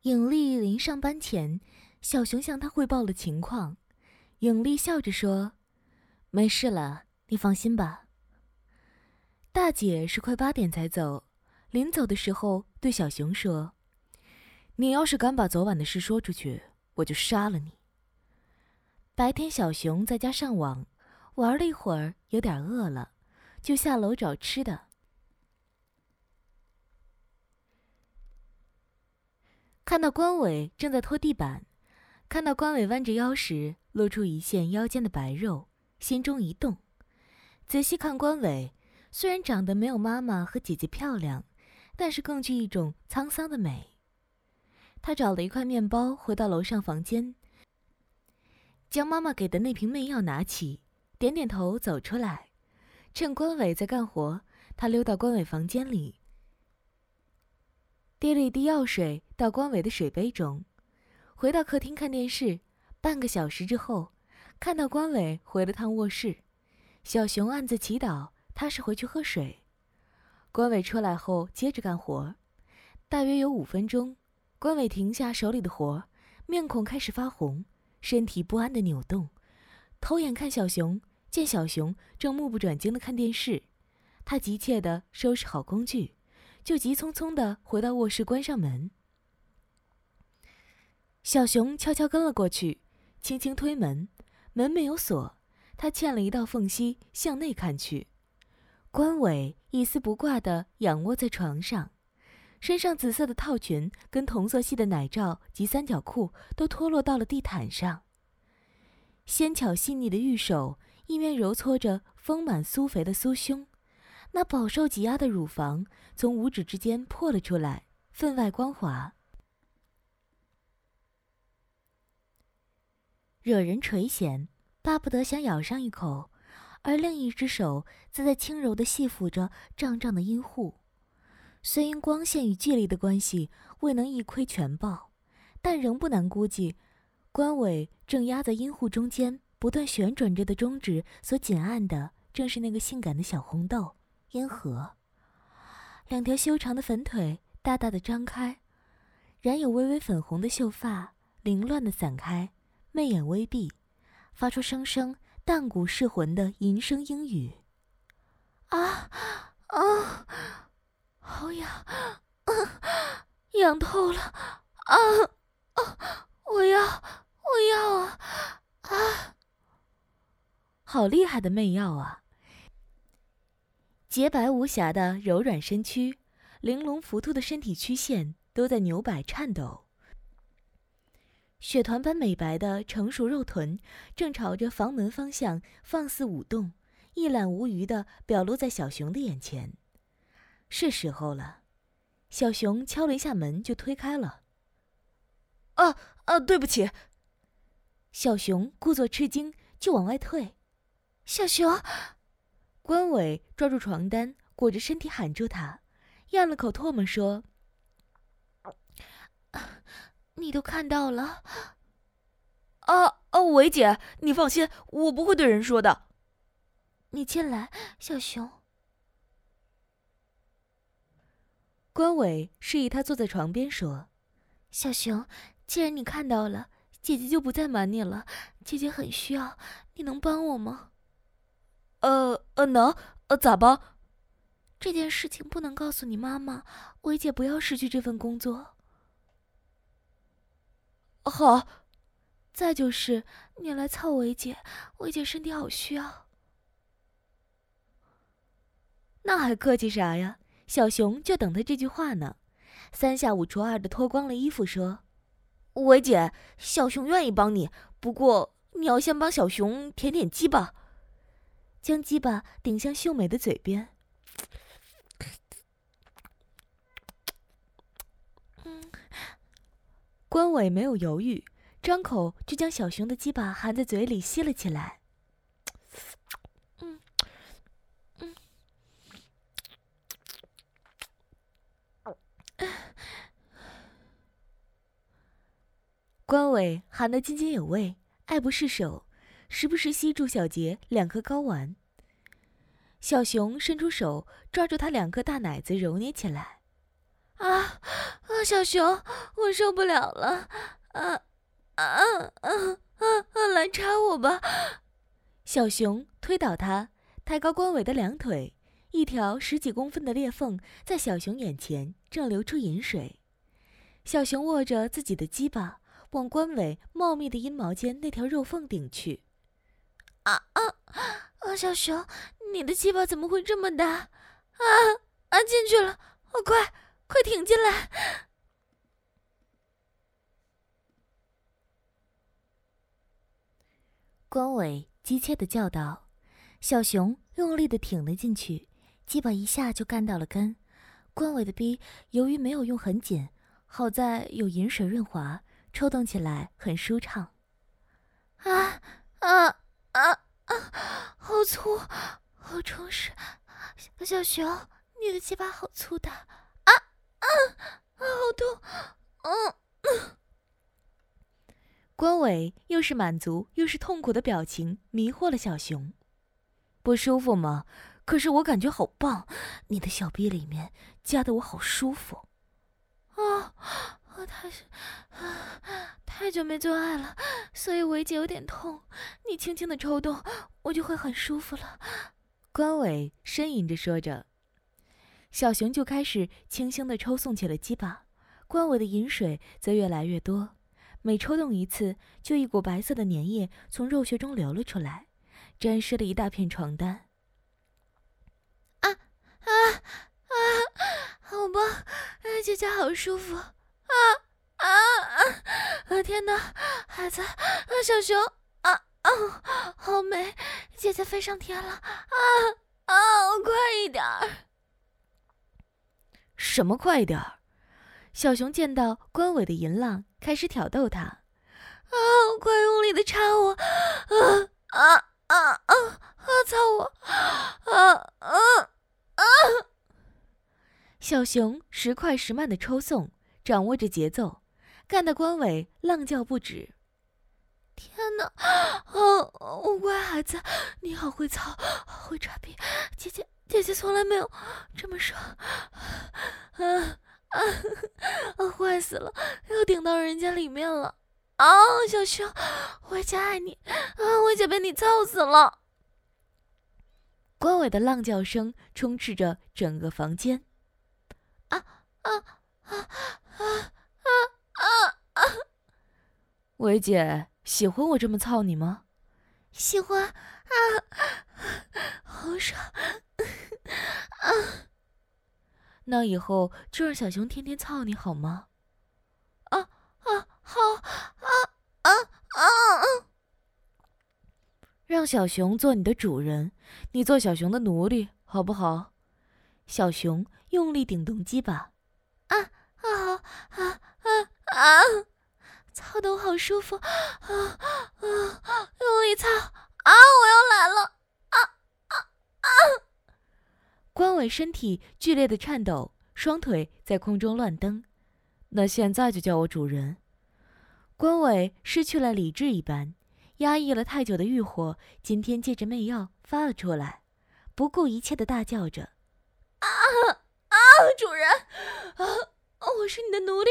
尹丽临上班前，小熊向他汇报了情况。尹丽笑着说：“没事了，你放心吧。”大姐是快8点才走，临走的时候对小熊说：“你要是敢把昨晚的事说出去，我就杀了你。”白天小熊在家上网，玩了一会儿，有点饿了，就下楼找吃的。看到关伟正在拖地板，看到关伟弯着腰时露出一线腰间的白肉，心中一动。仔细看关伟，虽然长得没有妈妈和姐姐漂亮，但是更具一种沧桑的美。他找了一块面包，回到楼上房间，将妈妈给的那瓶媚药拿起，点点头走出来。趁关伟在干活，他溜到关伟房间里，滴了一滴药水到关伟的水杯中，回到客厅看电视。半个小时之后，看到关伟回了趟卧室，小熊暗自祈祷他是回去喝水。关伟出来后接着干活，大约有5分钟，关伟停下手里的活，面孔开始发红，身体不安地扭动，偷眼看小熊，见小熊正目不转睛地看电视，他急切地收拾好工具，就急匆匆地回到卧室关上门。小熊悄悄跟了过去，轻轻推门，门没有锁，他嵌了一道缝隙向内看去。关伟一丝不挂地仰卧在床上，身上紫色的套裙跟同色系的奶罩及3角裤都脱落到了地毯上。纤巧细腻的玉手一面揉搓着丰满酥肥的酥胸，那饱受挤压的乳房从五指之间破了出来，分外光滑，惹人垂涎，巴不得想咬上一口，而另一只手则在轻柔地细抚着胀胀的阴户。虽因光线与距离的关系未能一窥全貌，但仍不难估计，关伟正压在阴户中间不断旋转着的中指所紧按的正是那个性感的小红豆阴核。2条修长的粉腿大大的张开，染有微微粉红的秀发凌乱地散开，媚眼微闭，发出声声淡谷噬魂的淫声嘤语。啊啊，好痒，痒透了！啊啊，我要啊啊！好厉害的媚药啊！洁白无瑕的柔软身躯，玲珑浮凸的身体曲线都在扭摆颤抖。雪团般美白的成熟肉臀正朝着房门方向放肆舞动，一览无余地表露在小熊的眼前。是时候了，小熊敲了一下门就推开了。 对不起。 小熊故作吃惊，就往外退。小熊，关伟抓住床单，裹着身体喊住他，咽了口唾沫说：“你都看到了。” 伟姐，你放心，我不会对人说的。 你进来，小熊。关伟示意他坐在床边说：“小熊，既然你看到了，姐姐就不再瞒你了。姐姐很需要，你能帮我吗？” 能，咋帮？ 这件事情不能告诉你妈妈，伟姐不要失去这份工作。 好。 再就是你来操伟姐，伟姐身体好需要。那还客气啥呀？小熊就等他这句话呢。3下5除2的脱光了衣服说：“ 伟姐，小熊愿意帮你，不过你要先帮小熊舔舔鸡巴。” 将鸡巴顶向秀美的嘴边。关伟没有犹豫，张口就将小熊的鸡巴含在嘴里吸了起来。关伟含得津津有味，爱不释手，时不时吸住小杰2颗睾丸。小熊伸出手抓住他2颗大奶子揉捏起来。小熊， 我受不了了！来插我吧！ 小熊推倒他，抬高关伟的两腿，一条10几公分的裂缝在小熊眼前正流出饮水。小熊握着自己的鸡巴，往关伟茂密的阴毛间那条肉缝顶去。 小熊，你的鸡巴怎么会这么大？进去了！快挺进来！ 关伟急切地叫道。小熊用力地挺了进去，鸡巴一下就干到了根。关伟的逼由于没有用很紧，好在有饮水润滑，抽动起来很舒畅。 好粗，好充实。小熊，你的鸡巴好粗大！好痛！ 关伟又是满足又是痛苦的表情迷惑了小熊。不舒服吗？可是我感觉好棒，你的小逼里面夹得我好舒服。 太久没做爱了，所以围姐有点痛，你轻轻的抽动，我就会很舒服了。 关伟呻吟着说着，小熊就开始轻轻地抽送起了鸡巴，关伟的饮水则越来越多，每抽动一次，就一股白色的粘液从肉穴中流了出来，沾湿了一大片床单。 好棒，姐姐好舒服！天哪，孩子，小熊，好美，姐姐飞上天了！快一点儿！ 什么快一点儿？小熊见到关伟的淫浪，开始挑逗他。 快用力的插我！操我！ 小熊时快时慢的抽送，掌握着节奏，干得关伟浪叫不止。 天哪！乖孩子，你好会操，好会插逼，姐姐从来没有这么爽。坏死了，又顶到人家里面了。小熊，我姐爱你，我姐被你操死了。 关伟的浪叫声充斥着整个房间。伟姐，喜欢我这么操你吗？ 喜欢。好爽。 那以后就让小熊天天操你好吗？ 好。 让小熊做你的主人，你做小熊的奴隶，好不好？小熊用力顶动鸡巴。 操得我好舒服。用力操！我要来了！ 关伟身体剧烈的颤抖，双腿在空中乱蹬。那现在就叫我主人。关伟失去了理智一般，压抑了太久的欲火今天借着媚药发了出来，不顾一切的大叫着： 主人！我是你的奴隶！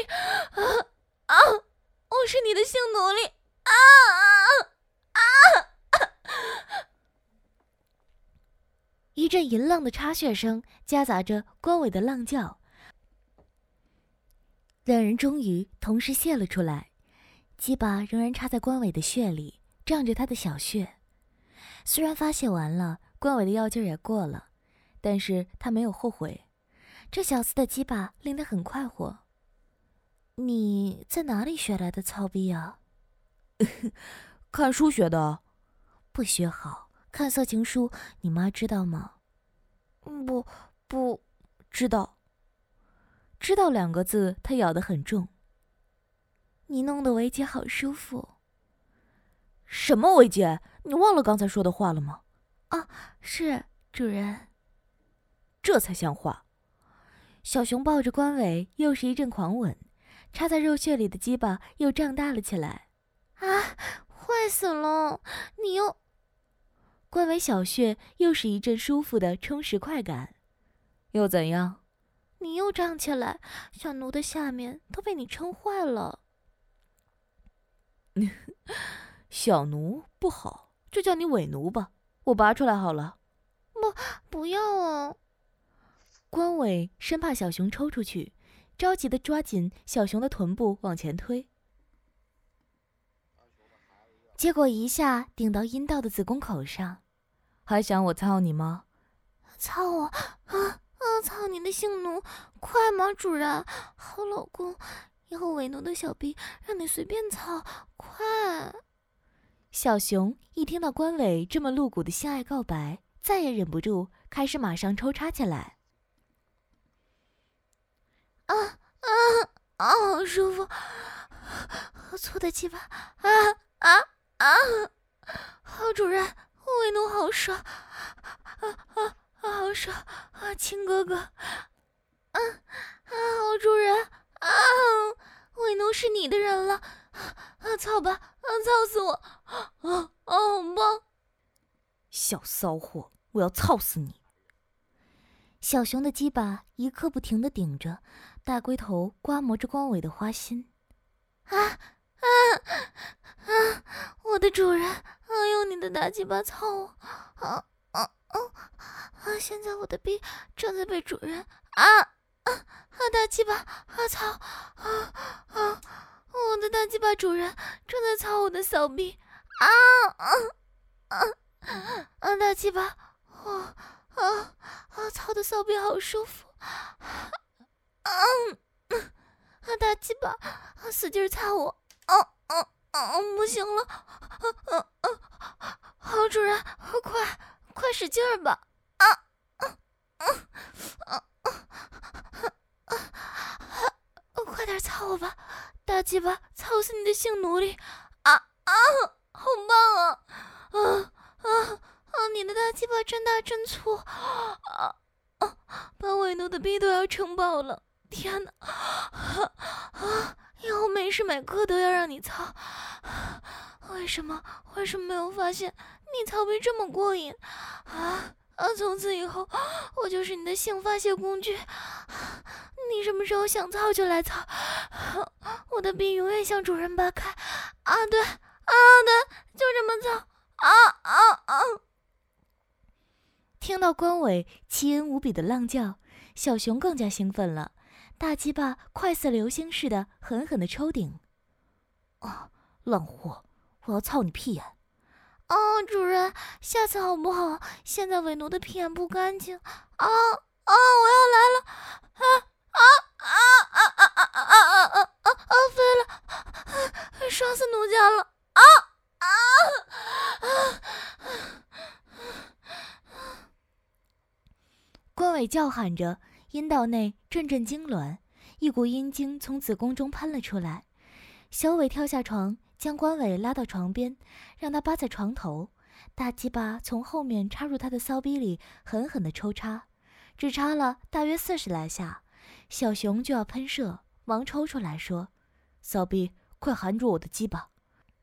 我是你的性奴隶！ 一阵淫浪的插穴声夹杂着关伟的浪叫，两人终于同时泄了出来，鸡巴仍然插在关伟的穴里，胀着他的小穴。虽然发泄完了，关伟的药劲儿也过了，但是他没有后悔，这小厮的鸡巴令他很快活。你在哪里学来的操逼啊？看书学的。不学好，看色情书，你妈知道吗？不知道。知道2个字他咬得很重。你弄得维姐好舒服。什么维姐？你忘了刚才说的话了吗？是主人。这才像话。小熊抱着关伟又是一阵狂吻，插在肉穴里的鸡巴又胀大了起来。 坏死了！你又…… 关伟小穴又是一阵舒服的充实快感。又怎样？ 你又胀起来，小奴的下面都被你撑坏了。 小奴不好，就叫你伪奴吧，我拔出来好了。 不要啊！ 关伟生怕小熊抽出去，着急地抓紧小熊的臀部往前推，结果一下顶到阴道的子宫口上。还想我操你吗？ 操我！操你的性奴！快嘛，主人！好老公，以后伪奴的小逼让你随便操，快！ 小熊一听到关伟这么露骨的性爱告白，再也忍不住，开始马上抽插起来。 好舒服，好粗的鸡巴！好主人，伪奴好爽！好爽！亲哥哥！好主人！伪奴是你的人了！操吧！操死我！好棒！ 小骚货，我要操死你！小熊的鸡巴一刻不停地顶着，大龟头刮磨着关伟的花心。 我的主人，用你的大鸡巴操我！现在我的逼正在被主人大鸡巴操！我的大鸡巴主人正在操我的小逼！大鸡巴！操的骚逼好舒服！大鸡巴，使劲操我！不行了！好主人，快使劲儿吧！快点操我吧，大鸡巴，操死你的性奴隶！好棒啊！你的大鸡巴真大真粗！把伪奴的逼都要撑爆了！天哪！以后每时每刻都要让你操！为什么没有发现你操逼这么过瘾？从此以后我就是你的性发泄工具，你什么时候想操就来操，我的逼永远向主人扒开！对，就这么操！ 听到关伟奇恩无比的浪叫，小熊更加兴奋了，大鸡巴快似流星似的狠狠地抽顶。浪货，我要操你屁眼！ 主人，下次好不好？现在伪奴的屁眼不干净！我要来了！飞了！爽死奴家了！ 关伟叫喊着，阴道内阵阵痉挛，一股阴精从子宫中喷了出来。小伟跳下床，将关伟拉到床边，让他扒在床头，大鸡巴从后面插入他的骚逼里，狠狠地抽插，只插了大约40来下，小熊就要喷射，忙抽出来说：“骚逼，快含住我的鸡巴！”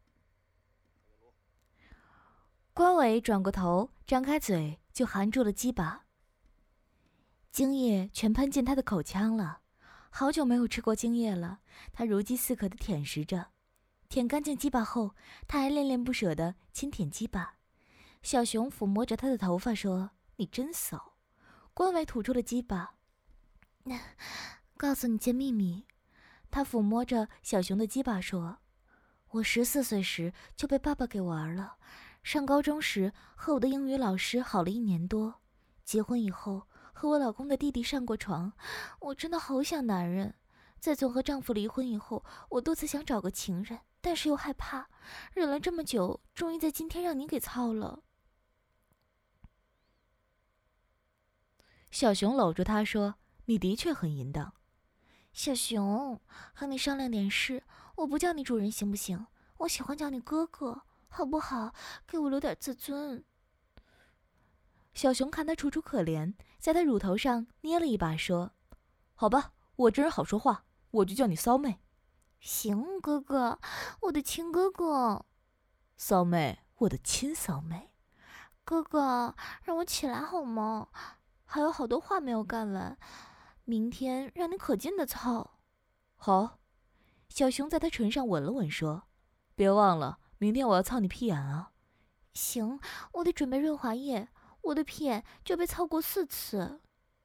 关伟转过头，张开嘴就含住了鸡巴，精液全喷进他的口腔了。好久没有吃过精液了，他如饥似渴地舔食着。舔干净鸡巴后，他还恋恋不舍地轻舔鸡巴。小熊抚摸着他的头发说：“你真骚。”关伟吐出了鸡巴。告诉你件秘密，他抚摸着小熊的鸡巴说：“我14岁时就被爸爸给玩了，上高中时和我的英语老师好了1年多，结婚以后和我老公的弟弟上过床，我真的好想男人。自从和丈夫离婚以后，我多次想找个情人，但是又害怕，忍了这么久，终于在今天让你给操了。”小熊搂住他说：“你的确很淫荡。”小熊，和你商量点事，我不叫你主人行不行？我喜欢叫你哥哥，好不好？给我留点自尊。小熊看他楚楚可怜，在他乳头上捏了一把，说：“好吧，我这人好说话，我就叫你骚妹。” 行，哥哥，我的亲哥哥。 骚妹，我的亲骚妹。 哥哥，让我起来好吗？还有好多话没有干完。 明天让你可劲的操。 好。小熊在他唇上吻了吻，说：“别忘了，明天我要操你屁眼啊。” 行，我得准备润滑液，我的屁眼就被操过4次。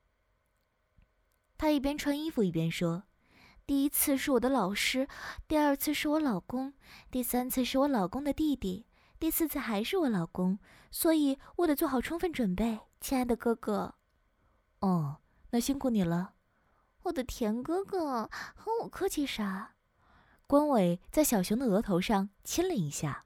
他一边穿衣服一边说：“ 第1次是我的老师，第2次是我老公，第3次是我老公的弟弟，第4次还是我老公，所以我得做好充分准备，亲爱的哥哥。” 哦，那辛苦你了。 我的甜哥哥，和我客气啥？ 关伟在小熊的额头上亲了一下。